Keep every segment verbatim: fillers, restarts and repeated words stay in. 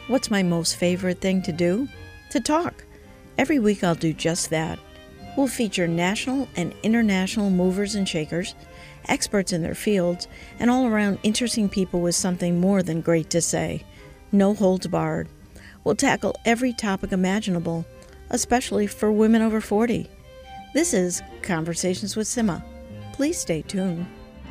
What's my most favorite thing to do? To talk. Every week I'll do just that. We'll feature national and international movers and shakers, experts in their fields, and all around interesting people with something more than great to say. No holds barred. We'll tackle every topic imaginable, especially for women over forty. This is Conversations with Sima. Please stay tuned.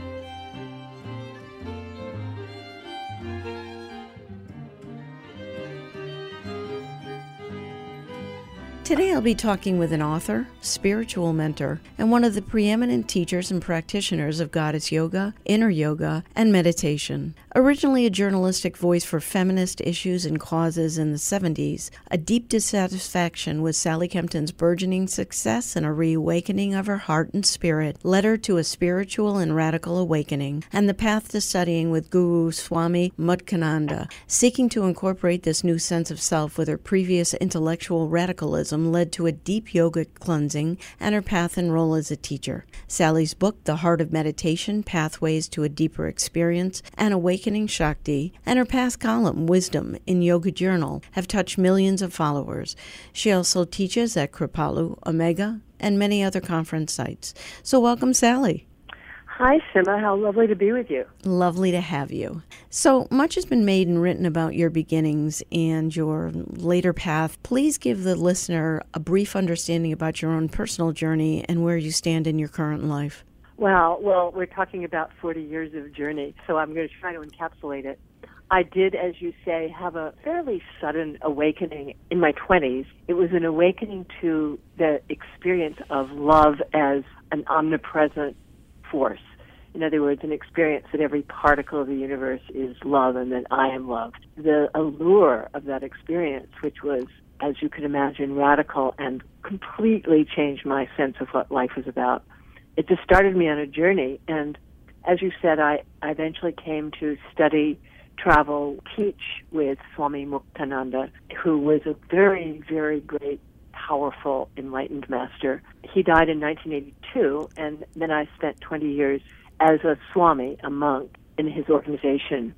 Today I'll be talking with an author, spiritual mentor, and one of the preeminent teachers and practitioners of goddess yoga, inner yoga, and meditation. Originally a journalistic voice for feminist issues and causes in the seventies, a deep dissatisfaction with Sally Kempton's burgeoning success and a reawakening of her heart and spirit led her to a spiritual and radical awakening, and the path to studying with Guru Swami Muktananda. Seeking to incorporate this new sense of self with her previous intellectual radicalism led to a deep yoga cleansing and her path and role as a teacher. Sally's book, The Heart of Meditation, Pathways to a Deeper Experience, and Awakening Shakti, and her past column, Wisdom, in Yoga Journal, have touched millions of followers. She also teaches at Kripalu, Omega, and many other conference sites. So welcome, Sally. Hi, Sima. How lovely to be with you. Lovely to have you. So much has been made and written about your beginnings and your later path. Please give the listener a brief understanding about your own personal journey and where you stand in your current life. Wow. Well, we're talking about forty years of journey, so I'm going to try to encapsulate it. I did, as you say, have a fairly sudden awakening in my twenties. It was an awakening to the experience of love as an omnipresent force. In other words, an experience that every particle of the universe is love and that I am loved. The allure of that experience, which was, as you could imagine, radical and completely changed my sense of what life was about. It just started me on a journey. And as you said, I, I eventually came to study, travel, teach with Swami Muktananda, who was a very, very great, powerful, enlightened master. He died in nineteen eighty-two, and then I spent twenty years as a Swami, a monk, in his organization,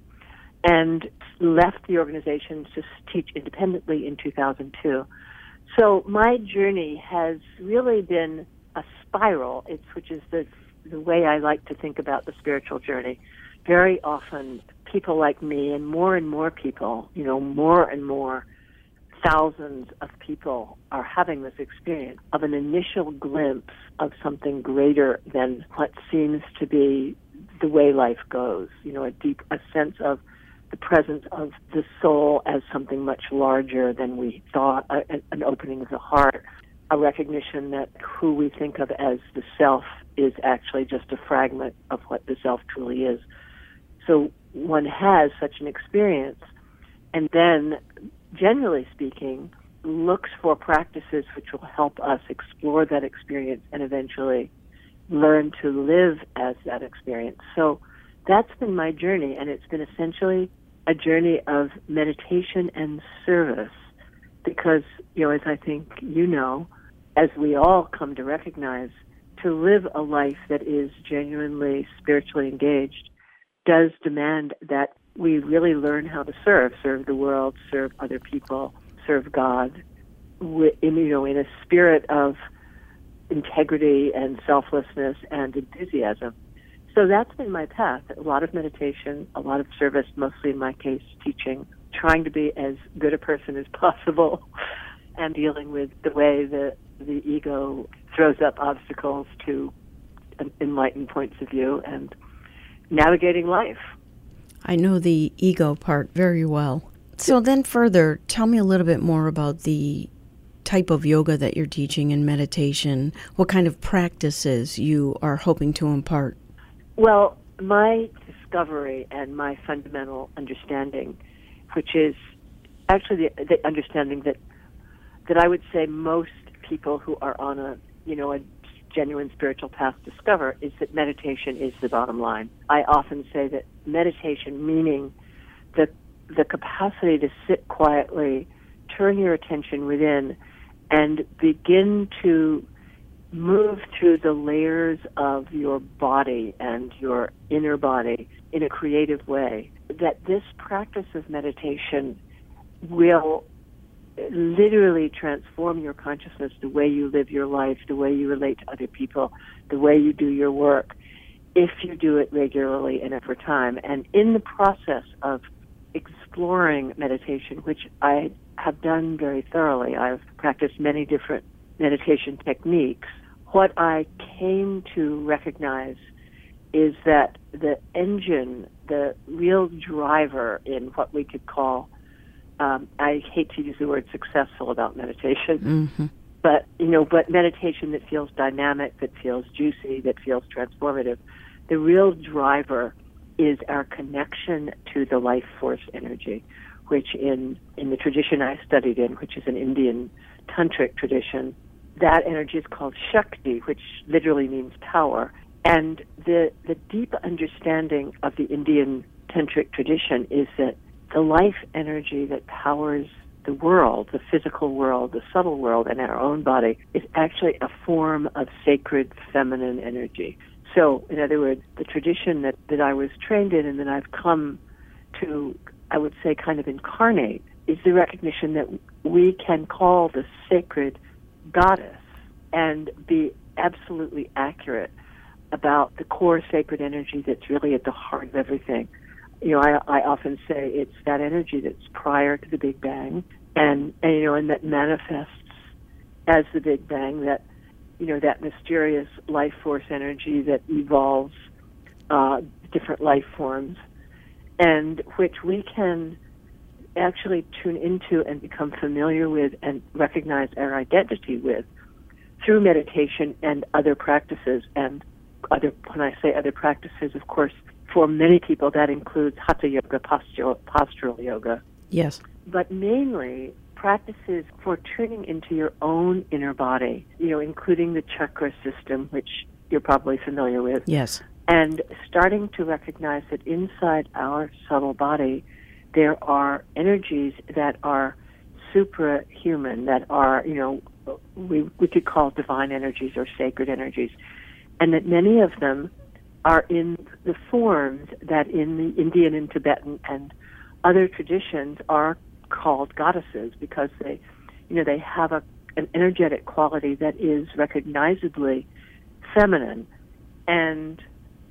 and left the organization to teach independently in two thousand two. So my journey has really been a spiral, it's, which is the, the way I like to think about the spiritual journey. Very often, people like me and more and more people, you know, more and more thousands of people are having this experience of an initial glimpse of something greater than what seems to be the way life goes. You know, a deep, a sense of the presence of the soul as something much larger than we thought, a, an opening of the heart, a recognition that who we think of as the self is actually just a fragment of what the self truly is. So one has such an experience, and then, generally speaking, looks for practices which will help us explore that experience and eventually learn to live as that experience. So that's been my journey, and it's been essentially a journey of meditation and service because, you know, as I think you know, as we all come to recognize, to live a life that is genuinely spiritually engaged does demand that we really learn how to serve, serve the world, serve other people, serve God, in, you know, in a spirit of integrity and selflessness and enthusiasm. So that's been my path. A lot of meditation, a lot of service, mostly in my case teaching, trying to be as good a person as possible and dealing with the way the, the ego throws up obstacles to enlightened points of view and navigating life. I know the ego part very well. So then further, tell me a little bit more about the type of yoga that you're teaching and meditation, what kind of practices you are hoping to impart. Well, my discovery and my fundamental understanding, which is actually the, the understanding that that I would say most people who are on a, you know, a genuine spiritual path discover, is that meditation is the bottom line. I often say that meditation, meaning the the capacity to sit quietly, turn your attention within, and begin to move through the layers of your body and your inner body in a creative way, that this practice of meditation will literally transform your consciousness, the way you live your life, the way you relate to other people, the way you do your work, if you do it regularly and over time. And in the process of exploring meditation, which I have done very thoroughly, I've practiced many different meditation techniques, what I came to recognize is that the engine, the real driver in what we could call, um, I hate to use the word successful about meditation, Mm-hmm. but, you know, but meditation that feels dynamic, that feels juicy, that feels transformative, the real driver is our connection to the life force energy, which in, in the tradition I studied in, which is an Indian tantric tradition, that energy is called Shakti, which literally means power. And the the deep understanding of the Indian tantric tradition is that the life energy that powers the world, the physical world, the subtle world, and our own body is actually a form of sacred feminine energy. So, in other words, the tradition that, that I was trained in and that I've come to, I would say, kind of incarnate, is the recognition that we can call the sacred goddess and be absolutely accurate about the core sacred energy that's really at the heart of everything. You know, I, I often say it's that energy that's prior to the Big Bang, and, and you know, and that manifests as the Big Bang, that, you know, that mysterious life force energy that evolves uh, different life forms, and which we can actually tune into and become familiar with and recognize our identity with through meditation and other practices. And other, when I say other practices, of course, for many people that includes hatha yoga, postural, postural yoga. Yes. But mainly practices for tuning into your own inner body, you know, including the chakra system, which you're probably familiar with. Yes. And starting to recognize that inside our subtle body, there are energies that are suprahuman, that are, you know, we, we could call divine energies or sacred energies, and that many of them are in the forms that in the Indian and Tibetan and other traditions are called goddesses, because they, you know, they have a, an energetic quality that is recognizably feminine. And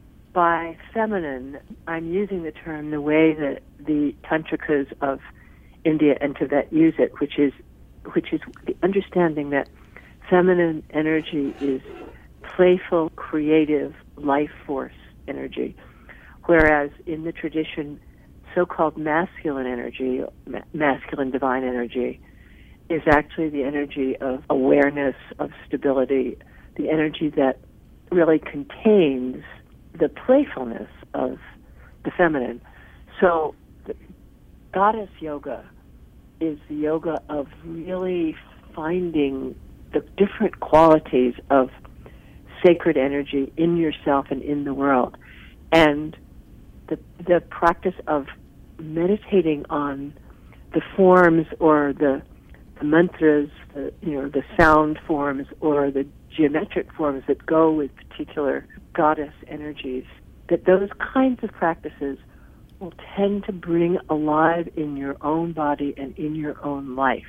by feminine, I'm using the term the way that the tantrikas of India and Tibet use it, which is which is the understanding that feminine energy is playful, creative, life force energy, whereas in the tradition, so-called masculine energy, ma- masculine divine energy, is actually the energy of awareness, of stability, the energy that really contains the playfulness of the feminine. So the goddess yoga is the yoga of really finding the different qualities of sacred energy in yourself and in the world. And the the practice of meditating on the forms or the, the mantras, the, you know, the sound forms or the geometric forms that go with particular goddess energies, that those kinds of practices will tend to bring alive in your own body and in your own life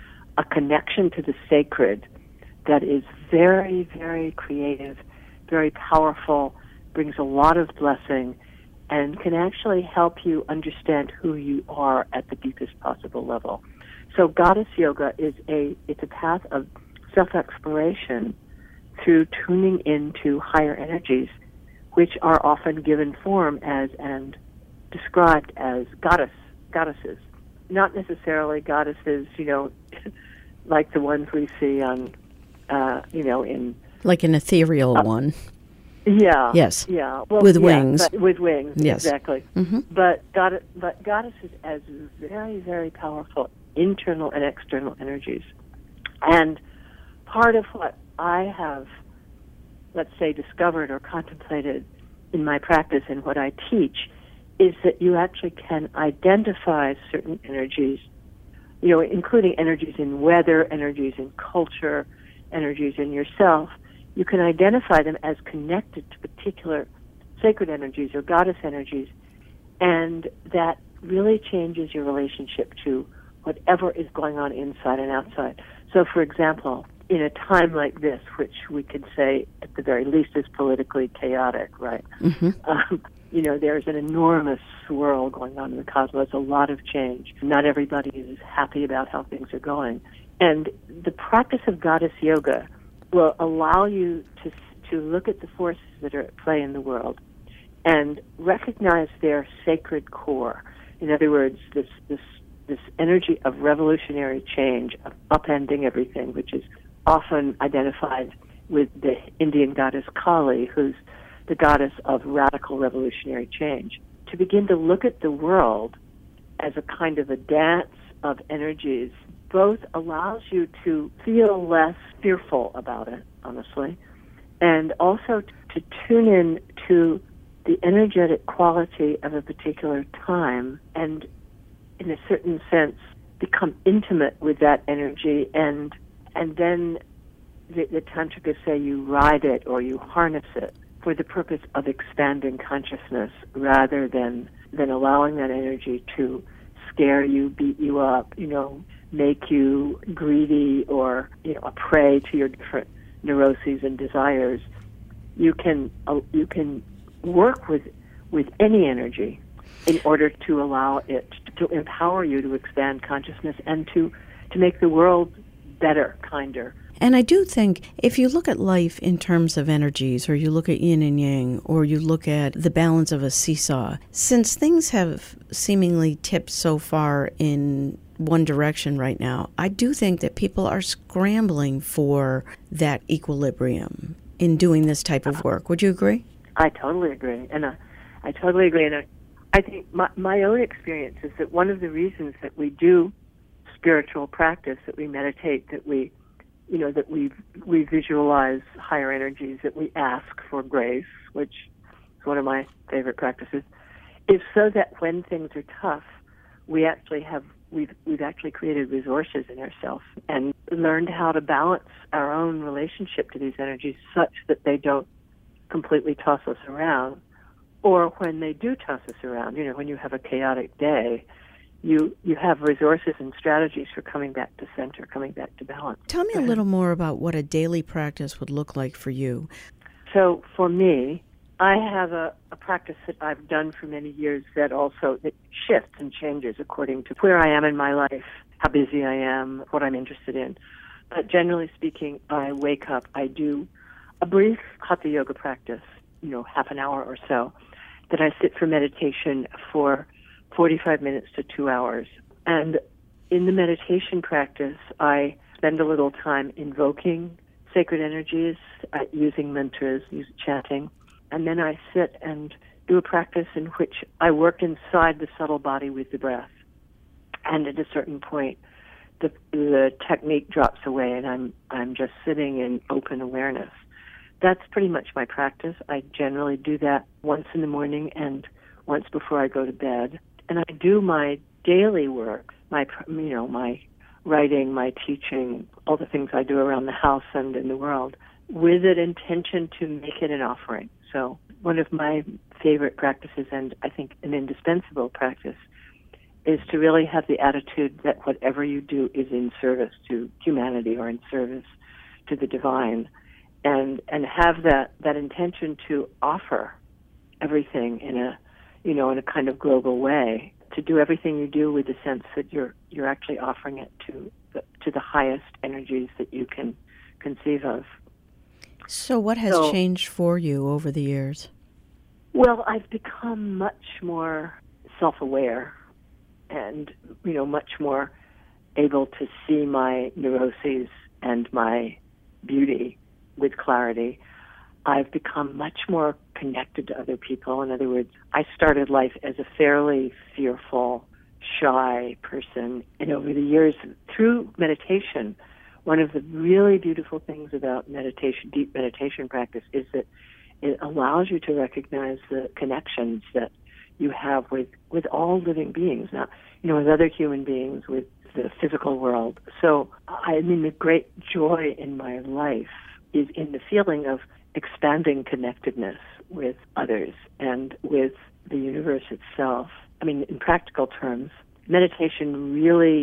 a connection to the sacred that is very, very creative, very powerful, brings a lot of blessing, and can actually help you understand who you are at the deepest possible level. So goddess yoga is a it's a path of self-exploration through tuning into higher energies, which are often given form as and described as goddess goddesses. Not necessarily goddesses, you know, like the ones we see on, uh, you know, in like an ethereal uh, one. Yeah. Yes. Yeah. Well, with yeah, wings. But with wings. Yes. Exactly. Mm-hmm. But God, but goddesses as very, very powerful internal and external energies. And part of what I have, let's say, discovered or contemplated in my practice and what I teach is that you actually can identify certain energies, you know, including energies in weather, energies in culture, energies in yourself. You can identify them as connected to particular sacred energies or goddess energies, and that really changes your relationship to whatever is going on inside and outside. So, for example, in a time like this, which we could say at the very least is politically chaotic, right? Mm-hmm. Um, you know, there's an enormous swirl going on in the cosmos, a lot of change. Not everybody is happy about how things are going. And the practice of goddess yoga will allow you to to look at the forces that are at play in the world and recognize their sacred core. In other words, this this this energy of revolutionary change, of upending everything, which is often identified with the Indian goddess Kali, who's the goddess of radical revolutionary change. To begin to look at the world as a kind of a dance of energies both allows you to feel less fearful about it, honestly, and also to tune in to the energetic quality of a particular time and, in a certain sense, become intimate with that energy, and and then the, the Tantrikas say you ride it or you harness it for the purpose of expanding consciousness rather than than allowing that energy to scare you, beat you up, you know, make you greedy or, you know, a prey to your different neuroses and desires. You can uh, you can work with with any energy in order to allow it to empower you to expand consciousness and to to make the world better, kinder. And I do think if you look at life in terms of energies, or you look at yin and yang, or you look at the balance of a seesaw, since things have seemingly tipped so far in one direction right now, I do think that people are scrambling for that equilibrium in doing this type of work. Would you agree? I totally agree. And I, I totally agree. And I, I think my, my own experience is that one of the reasons that we do spiritual practice, that we meditate, that we you know, that we we visualize higher energies, that we ask for grace, which is one of my favorite practices, is so that when things are tough, we actually have we've we've actually created resources in ourselves and learned how to balance our own relationship to these energies such that they don't completely toss us around, or when they do toss us around, you know, when you have a chaotic day, you you have resources and strategies for coming back to center, coming back to balance. Tell me a little more about what a daily practice would look like for you. So for me, I have a, a practice that I've done for many years that also that shifts and changes according to where I am in my life, how busy I am, what I'm interested in. But generally speaking, I wake up, I do a brief hatha yoga practice, you know, half an hour or so, that I sit for meditation for forty-five minutes to two hours. And in the meditation practice, I spend a little time invoking sacred energies, uh, using mantras, using chanting. And then I sit and do a practice in which I work inside the subtle body with the breath. And at a certain point, the, the technique drops away and I'm, I'm just sitting in open awareness. That's pretty much my practice. I generally do that once in the morning and once before I go to bed. And I do my daily work, my, you know, my writing, my teaching, all the things I do around the house and in the world, with an intention to make it an offering. So one of my favorite practices, and I think an indispensable practice, is to really have the attitude that whatever you do is in service to humanity or in service to the divine, and and have that, that intention to offer everything in a you know, in a kind of global way, to do everything you do with the sense that you're you're actually offering it to the, to the highest energies that you can conceive of. So what has so, changed for you over the years? Well, I've become much more self-aware and, you know, much more able to see my neuroses and my beauty with clarity. I've become much more connected to other people. In other words, I started life as a fairly fearful, shy person. And over the years, through meditation, one of the really beautiful things about meditation, deep meditation practice, is that it allows you to recognize the connections that you have with, with all living beings, now, you know, with other human beings, with the physical world. So, I mean, the great joy in my life is in the feeling of expanding connectedness with others and with the universe itself. I mean, in practical terms, meditation really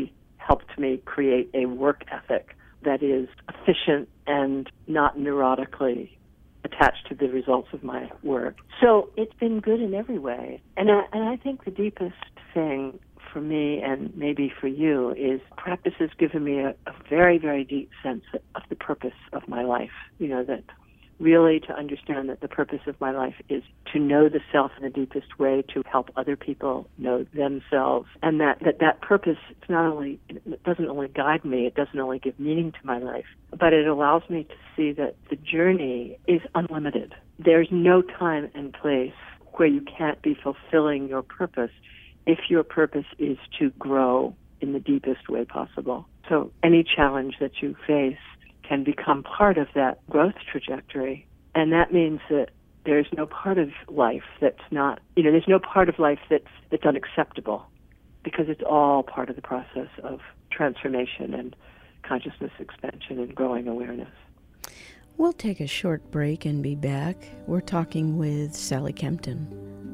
helped me create a work ethic that is efficient and not neurotically attached to the results of my work. So it's been good in every way. And I, and I think the deepest thing for me and maybe for you is practice has given me a, a very, very deep sense of the purpose of my life. You know, that really to understand that the purpose of my life is to know the self in the deepest way, to help other people know themselves, and that that, that purpose it's not only it doesn't only guide me, it doesn't only give meaning to my life, but it allows me to see that the journey is unlimited. There's no time and place where you can't be fulfilling your purpose if your purpose is to grow in the deepest way possible. So any challenge that you face can become part of that growth trajectory. And that means that there's no part of life that's not, you know, there's no part of life that's, that's unacceptable, because it's all part of the process of transformation and consciousness expansion and growing awareness. We'll take a short break and be back. We're talking with Sally Kempton.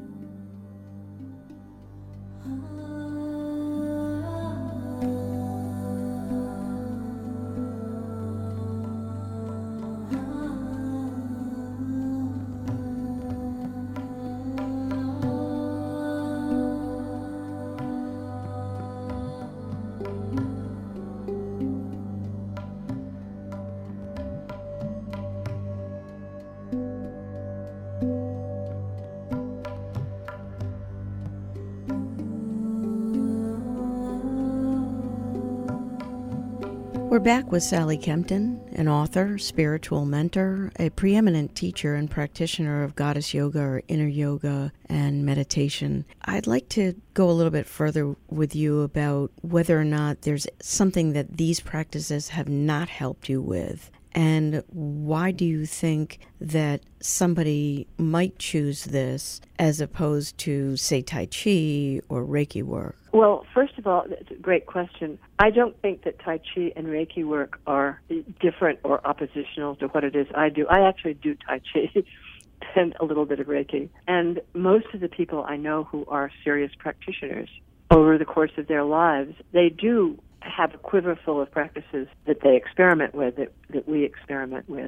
We're back with Sally Kempton, an author, spiritual mentor, a preeminent teacher and practitioner of goddess yoga or inner yoga and meditation. I'd like to go a little bit further with you about whether or not there's something that these practices have not helped you with. And why do you think that somebody might choose this as opposed to, say, Tai Chi or Reiki work? Well, first of all, it's a great question. I don't think that Tai Chi and Reiki work are different or oppositional to what it is I do. I actually do Tai Chi and a little bit of Reiki. And most of the people I know who are serious practitioners over the course of their lives, they do have a quiver full of practices that they experiment with, that, that we experiment with.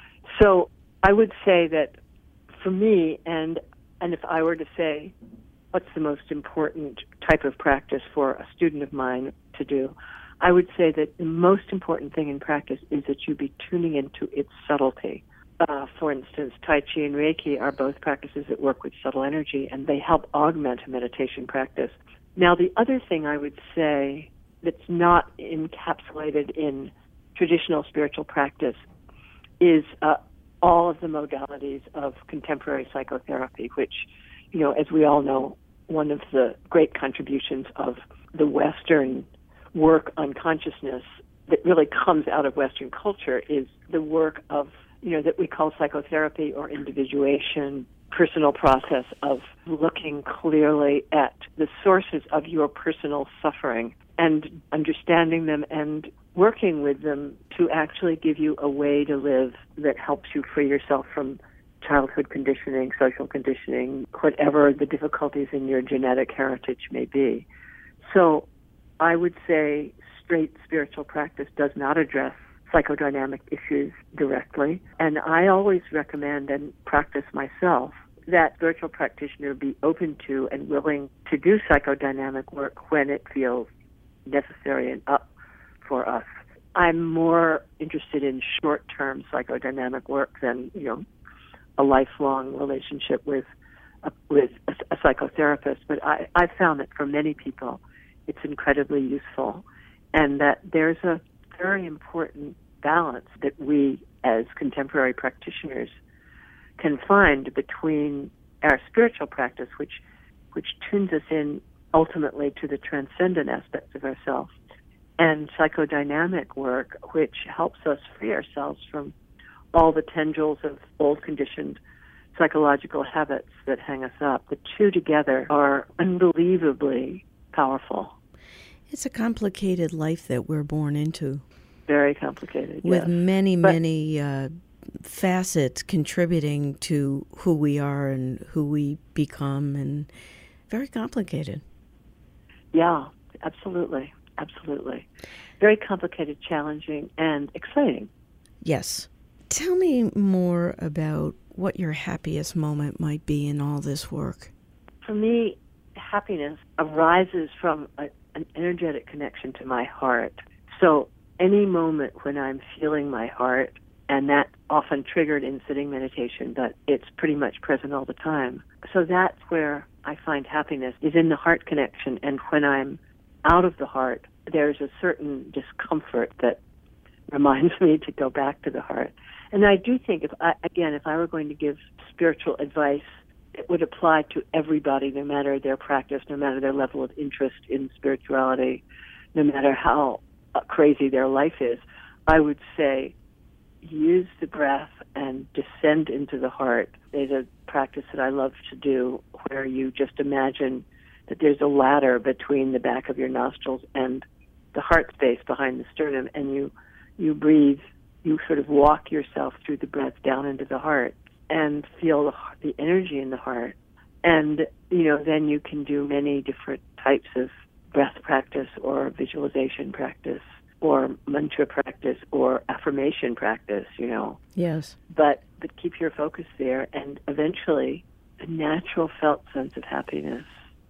So I would say that for me, and and if I were to say what's the most important type of practice for a student of mine to do, I would say that the most important thing in practice is that you be tuning into its subtlety. Uh, for instance, Tai Chi and Reiki are both practices that work with subtle energy, and they help augment a meditation practice. Now, the other thing I would say that's not encapsulated in traditional spiritual practice is uh, all of the modalities of contemporary psychotherapy, which, you know, as we all know, one of the great contributions of the Western work on consciousness that really comes out of Western culture is the work of, you know, that we call psychotherapy or individuation, personal process of looking clearly at the sources of your personal suffering and understanding them and working with them to actually give you a way to live that helps you free yourself from childhood conditioning, social conditioning, whatever the difficulties in your genetic heritage may be. So I would say straight spiritual practice does not address psychodynamic issues directly. And I always recommend and practice myself that spiritual practitioner be open to and willing to do psychodynamic work when it feels necessary and up for us. I'm more interested in short-term psychodynamic work than, you know, a lifelong relationship with a, with a, a psychotherapist. But I, I've found that for many people, it's incredibly useful, and that there's a very important balance that we as contemporary practitioners can find between our spiritual practice, which which tunes us in ultimately to the transcendent aspects of ourselves, and psychodynamic work, which helps us free ourselves from all the tendrils of old conditioned psychological habits that hang us up. The two together are unbelievably powerful. It's a complicated life that we're born into. Very complicated, with yes. many, but, many uh, facets contributing to who we are and who we become, and very complicated. Yeah, absolutely. absolutely. Very complicated, challenging, and exciting. Yes. Tell me more about what your happiest moment might be in all this work. For me, happiness arises from a, an energetic connection to my heart. So any moment when I'm feeling my heart, and that often triggered in sitting meditation, but it's pretty much present all the time. So that's where I find happiness, is in the heart connection. And when I'm out of the heart, there's a certain discomfort that reminds me to go back to the heart. And I do think, if I, again, if I were going to give spiritual advice, it would apply to everybody, no matter their practice, no matter their level of interest in spirituality, no matter how uh, crazy their life is. I would say, use the breath and descend into the heart. There's a practice that I love to do where you just imagine that there's a ladder between the back of your nostrils and the heart space behind the sternum, and you you breathe, you sort of walk yourself through the breath down into the heart and feel the, the energy in the heart. And, you know, then you can do many different types of breath practice or visualization practice or mantra practice or affirmation practice, you know. Yes. But but keep your focus there, and eventually a natural felt sense of happiness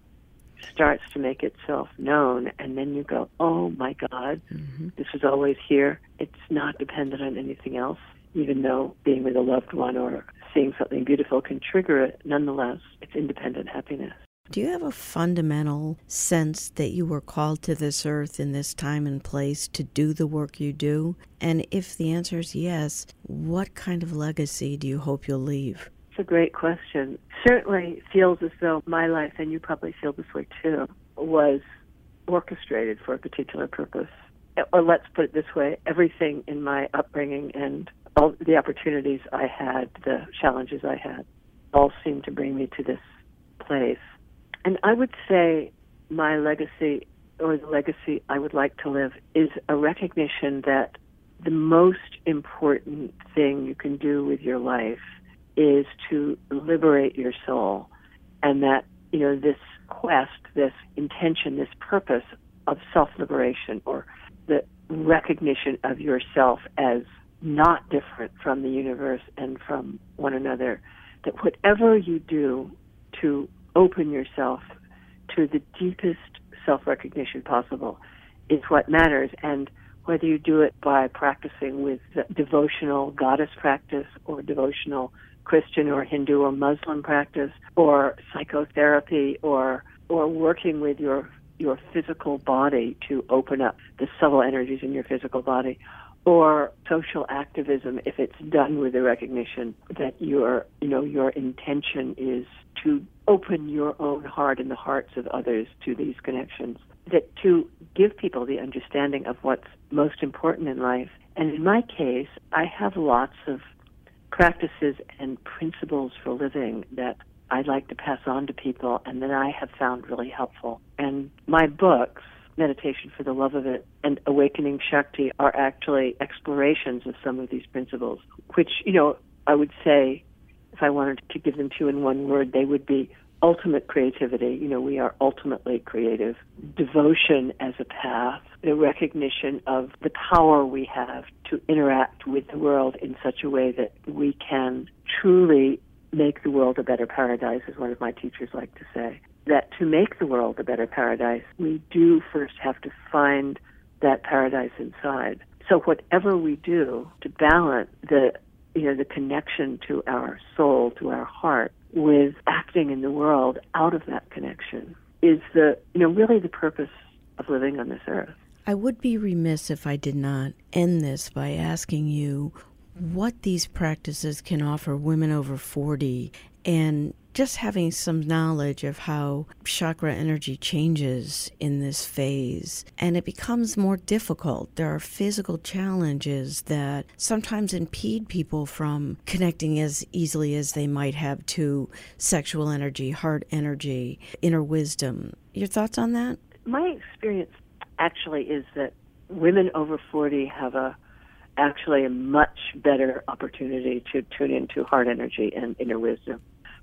starts to make itself known, and then you go, oh my God, mm-hmm. This is always here. It's not dependent on anything else, even though being with a loved one or seeing something beautiful can trigger it. Nonetheless, it's independent happiness. Do you have a fundamental sense that you were called to this earth in this time and place to do the work you do? And if the answer is yes, what kind of legacy do you hope you'll leave? It's a great question. Certainly feels as though my life, and you probably feel this way too, was orchestrated for a particular purpose. Or let's put it this way, everything in my upbringing and all the opportunities I had, the challenges I had, all seemed to bring me to this place. And I would say my legacy, or the legacy I would like to live, is a recognition that the most important thing you can do with your life is to liberate your soul, and that, you know, this quest, this intention, this purpose of self-liberation, or the recognition of yourself as not different from the universe and from one another, that whatever you do to open yourself to the deepest self-recognition possible is what matters. And whether you do it by practicing with devotional goddess practice or devotional Christian or Hindu or Muslim practice or psychotherapy or or working with your your physical body to open up the subtle energies in your physical body, or social activism if it's done with the recognition that your you know your intention is to open your own heart and the hearts of others to these connections, that to give people the understanding of what's most important in life. And in my case, I have lots of practices and principles for living that I'd like to pass on to people and that I have found really helpful. And my books, Meditation for the Love of It and Awakening Shakti, are actually explorations of some of these principles, which, you know, I would say, if I wanted to give them to you in one word, they would be ultimate creativity. You know, we are ultimately creative. Devotion as a path, the recognition of the power we have to interact with the world in such a way that we can truly make the world a better paradise, as one of my teachers like to say. That to make the world a better paradise, we do first have to find that paradise inside. So whatever we do to balance the you know, the connection to our soul, to our heart, with acting in the world out of that connection is the, you know, really the purpose of living on this earth. I would be remiss if I did not end this by asking you what these practices can offer women over forty, and just having some knowledge of how chakra energy changes in this phase, and it becomes more difficult. There are physical challenges that sometimes impede people from connecting as easily as they might have to sexual energy, heart energy, inner wisdom. Your thoughts on that? My experience actually is that women over forty have a actually a much better opportunity to tune into heart energy and inner wisdom.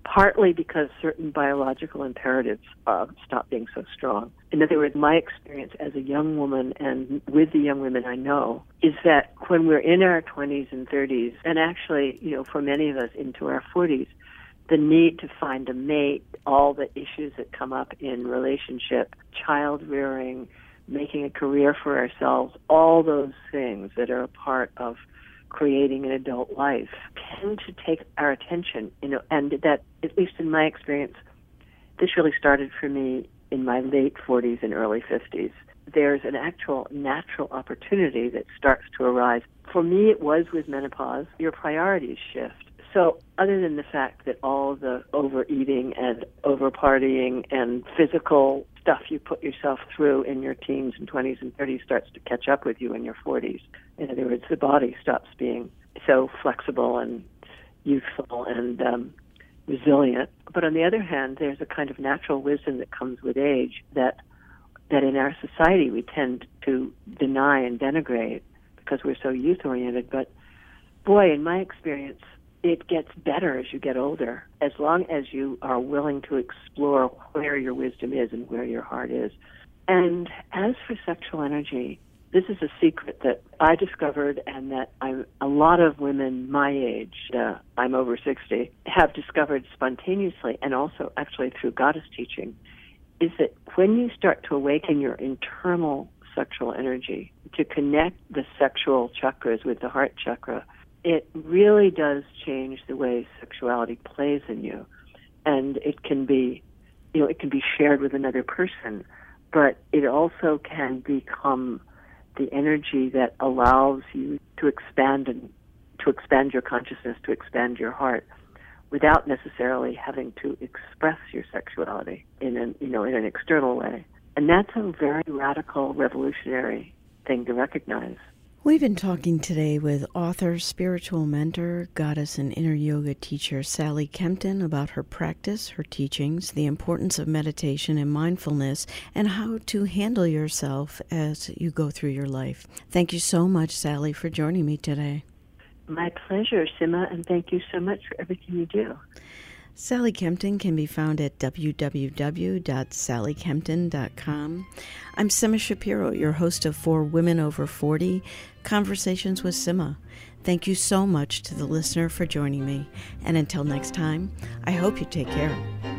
partly because certain biological imperatives uh, stop being so strong. In other words, my experience as a young woman and with the young women I know is that when we're in our twenties and thirties, and actually, you know, for many of us into our forties, the need to find a mate, all the issues that come up in relationship, child rearing, making a career for ourselves, all those things that are a part of creating an adult life tend to take our attention, you know, and that, at least in my experience, this really started for me in my late forties and early fifties. There's an actual natural opportunity that starts to arise. For me, it was with menopause. Your priorities shift. So other than the fact that all the overeating and over-partying and physical stuff you put yourself through in your teens and twenties and thirties starts to catch up with you in your forties. In other words, the body stops being so flexible and youthful and um, resilient. But on the other hand, there's a kind of natural wisdom that comes with age that that in our society we tend to deny and denigrate because we're so youth-oriented. But boy, in my experience, it gets better as you get older, as long as you are willing to explore where your wisdom is and where your heart is. And as for sexual energy, this is a secret that I discovered and that I'm, a lot of women my age, uh, I'm over sixty, have discovered spontaneously and also actually through goddess teaching, is that when you start to awaken your internal sexual energy, to connect the sexual chakras with the heart chakra, it really does change the way sexuality plays in you. And it can be, you know, it can be shared with another person, but it also can become the energy that allows you to expand and to expand your consciousness, to expand your heart, without necessarily having to express your sexuality in an, you know, in an external way. And that's a very radical, revolutionary thing to recognize. We've been talking today with author, spiritual mentor, goddess, and inner yoga teacher Sally Kempton about her practice, her teachings, the importance of meditation and mindfulness, and how to handle yourself as you go through your life. Thank you so much, Sally, for joining me today. My pleasure, Sima, and thank you so much for everything you do. Sally Kempton can be found at w w w dot sally kempton dot com. I'm Sima Shapiro, your host of For Women Over forty, Conversations with Sima. Thank you so much to the listener for joining me. And until next time, I hope you take care.